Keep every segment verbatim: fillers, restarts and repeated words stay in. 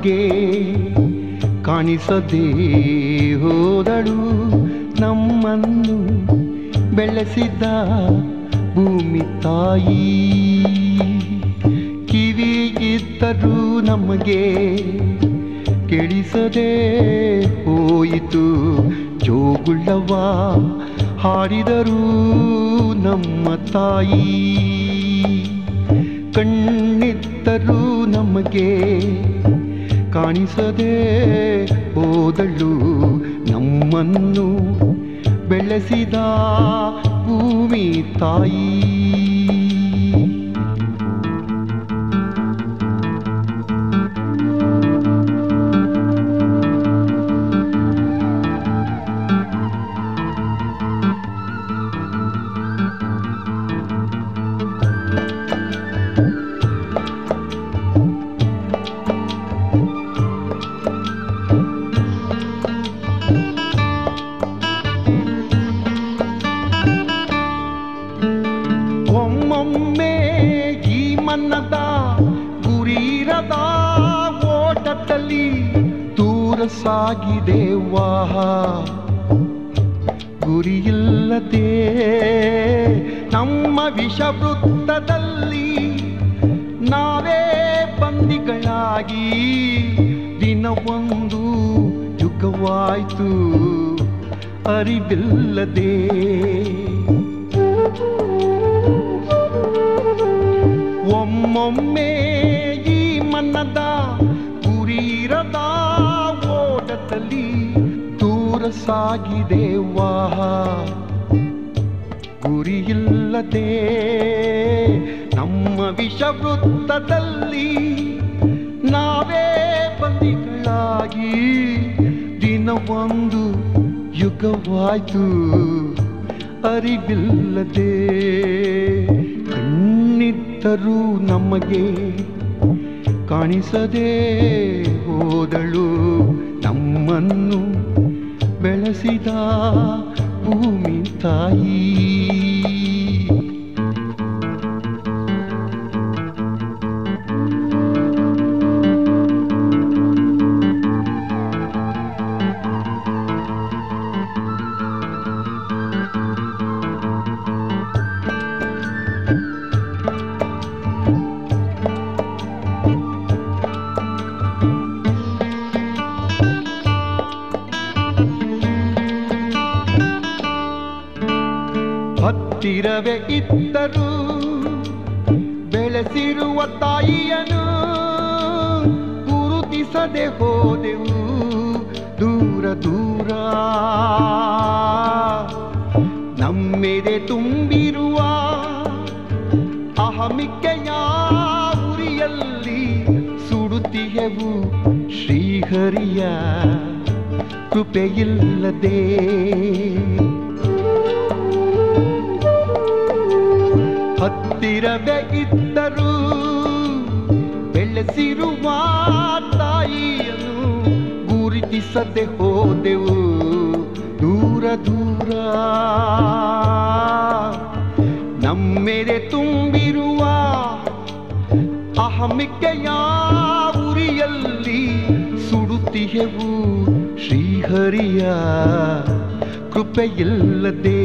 ನಮಗೆ ಕಾಣಿಸದೇ ಹೋದಳು. ನಮ್ಮನ್ನು ಬೆಳೆಸಿದ ಭೂಮಿ ತಾಯಿ ಕಿವಿಗಿದ್ದರೂ ನಮಗೆ ಕೇಳಿಸದೆ ಹೋಯಿತು. ಜೋಗುಳವ ಹಾಡಿದರು ನಮ್ಮ ತಾಯಿ. ಕಣ್ಣಿದ್ದರೂ ನಮಗೆ ಕಾಣಿಸದೆ ಹೋದಳು. ನಮ್ಮನ್ನು ಬೆಳೆಸಿದ ಭೂಮಿ ತಾಯಿ. ಒಮ್ಮೊಮ್ಮೆ ಈ ಮನ್ನದ ಗುರಿರದ ಓಟದಲ್ಲಿ ದೂರ ಸಾಗಿದೆ ವಾಹ. ಗುರಿಯಿಲ್ಲದೆ ನಮ್ಮ ವಿಷವೃತ್ತದಲ್ಲಿ ನಾವೇ ಬಂದಿಗಳಾಗಿ ದಿನವೊಂದು ಯುಗವಾಯ್ತು ಅರಿವಿಲ್ಲದೆ. ಒಮ್ಮೊಮ್ಮೆ ಈ ಮನ್ನದ ಗುರಿರದ ಓಟದಲ್ಲಿ ದೂರ ಸಾಗಿದೆ ವಾಹ. ಗುರಿಯಿಲ್ಲದೆ ನಮ್ಮ ವಿಷವೃತ್ತದಲ್ಲಿ ನಾವೇ ಬಂದಿಗಳಾಗಿ ದಿನವೊಂದು ಯುಗವಾಯ್ತು ಅರಿವಿಲ್ಲದೆ. ಕಣ್ಣಿದ್ದರೂ ನಮಗೆ ಕಾಣಿಸದೆ ಹೋದಳು. ನಮ್ಮನ್ನು ಬೆಳೆಸಿದ ಭೂಮಿ ತಾಯಿ. ಹತ್ತಿರವೇ ಇದ್ದರೂ ಬೆಳೆಸಿರುವ ತಾಯಿಯನ್ನು ಗುರುತಿಸದೆ ಹೋದೆವು ದೂರ ದೂರ. ನಮ್ಮೆದೆ ತುಂಬಿರುವ ಅಹಮಿಕೆಯ ಉರಿಯಲ್ಲಿ ಸುಡುತ್ತಿಯವು ಶ್ರೀಹರಿಯ ಕೃಪೆಯಿಲ್ಲದೆ. ಹತ್ತಿರವೇ ಇದ್ದರೂ ಬೆಳೆಸಿರುವ ತಾಯಿಯನ್ನು ಗುರುತಿಸದೆ ಹೋದೆವು ದೂರ ದೂರ. ನಮ್ಮೆದೆ ತುಂಬಿರುವ ಅಹಮಿಕೆಯ ಉರಿಯಲ್ಲಿ ಸುಡುತ್ತಿಯವು ಶ್ರೀಹರಿಯ ಕೃಪೆಯಿಲ್ಲದೆ.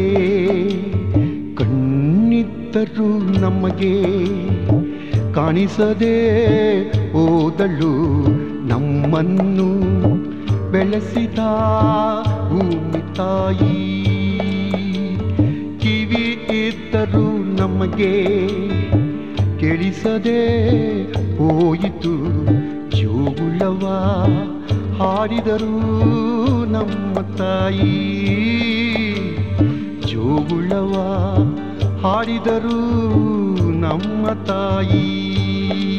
ಕಣ್ಣಿದ್ದರೂ ನಮಗೆ ಕಾಣಿಸದೆ ಹೋದಳು. ನಮ್ಮನ್ನು ಬೆಳೆಸಿದ ಭೂಮಿ ತಾಯಿ. ಕಿವಿ ಇದ್ದರೂ ನಮಗೆ ಕೇಳಿಸದೆ ಹೋಯಿತು. ಜೋಗುಳವ ಹಾಡಿದರು ನಮ್ಮ ತಾಯಿ. ಜೋಗುಳವ ಹಾಡಿದರು ನಮ್ಮ ತಾಯಿ.